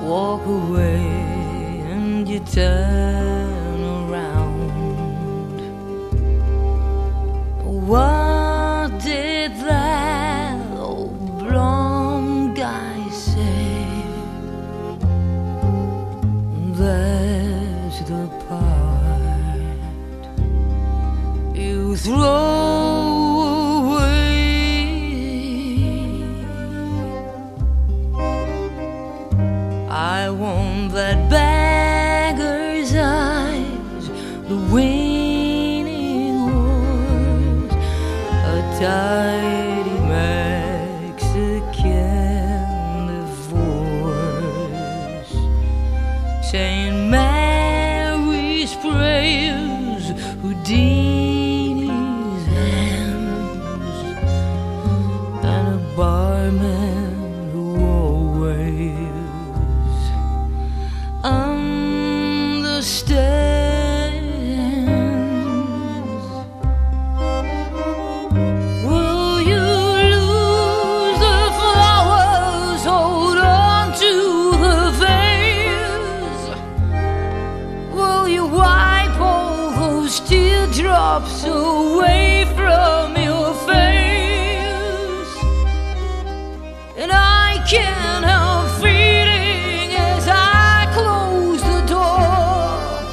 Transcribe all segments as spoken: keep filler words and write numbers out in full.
walk away and you turn around. What did that old blonde guy say? That's the part you throw away. I want that beggar's eyes, the waning horse, a tidy Mexican divorce, Saint Mary's prayers, Houdini's hands, and a barman who always understands. Will you lose the flowers? Hold on to the vase. Will you wipe all those teardrops away from your face? And I can't help feeling as I close the door,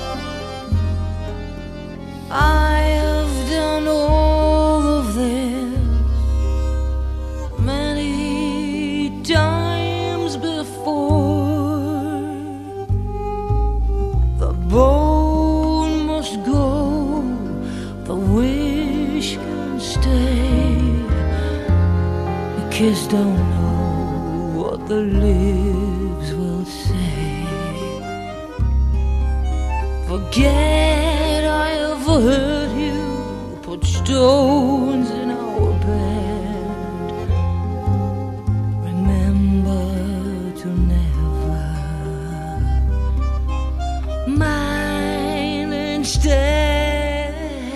I have done all of this many times before. The bone must go, the wish can stay. The kiss don't know what the lips will say. Forget I ever hurt you, put stones in our bed. Remember to never mine instead.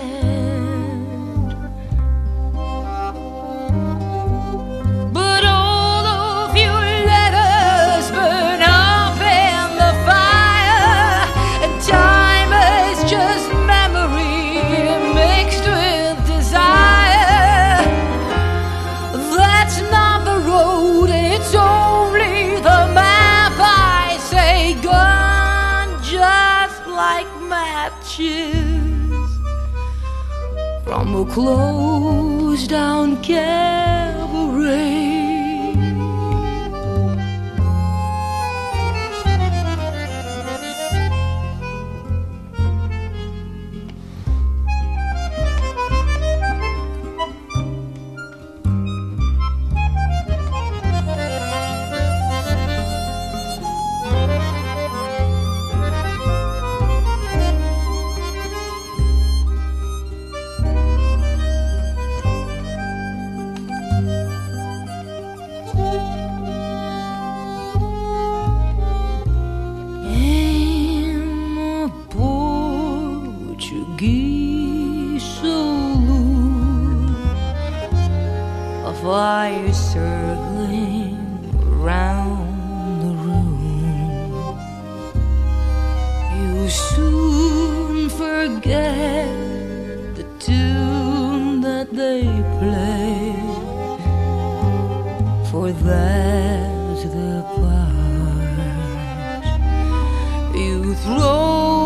But all of your letters burn up in the fire, and time is just memory mixed with desire. That's not the road, it's only the map. I say gone just like matches from a closed down cabaret. In a Portuguese saloon, a fire circling around the room, you soon forget the tune that they play, for that's the part you throw